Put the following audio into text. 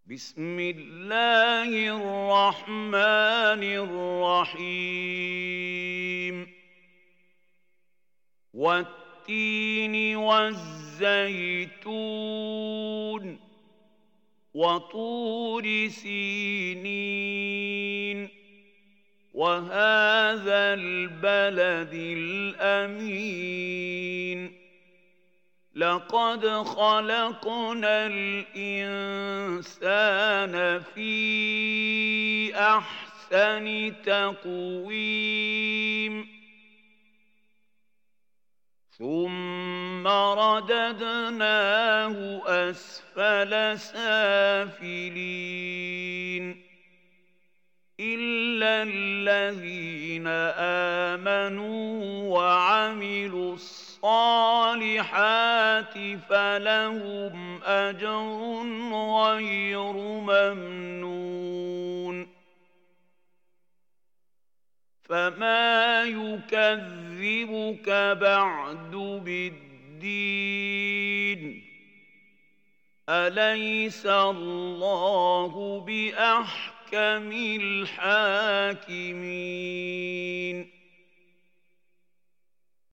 بسم الله الرحمن الرحيم والتين والزيتون وطور سينين وهذا البلد الأمين لقد خلقنا الإنسان في أحسن تقويم ثم رددناه أسفل سافلين إلا الذين آمنوا وعملوا الصالحات فلهم أجر غير ممنون فما يكذبك بعد بالدين أليس الله بأحكم الحاكمين